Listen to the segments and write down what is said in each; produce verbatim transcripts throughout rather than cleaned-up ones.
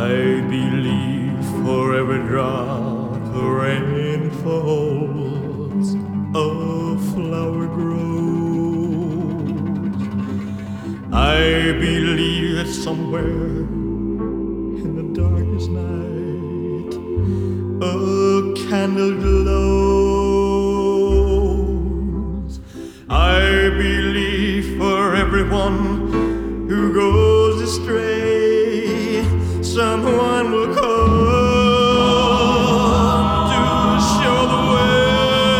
I believe for every drop the rain falls, a flower grows. I believe that somewhere in the darkest night a candle glows. I believe for everyone who goes astray, someone will come to show the way.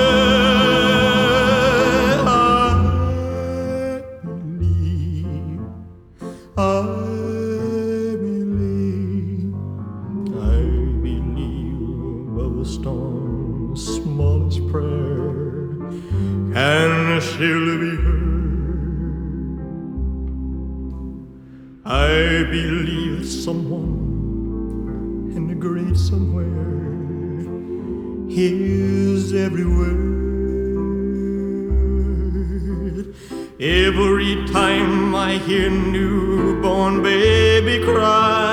I believe, I believe, I believe of the storm's smallest prayer can still be heard. I believe that someone in the great somewhere hears every word. Every time I hear newborn baby cry,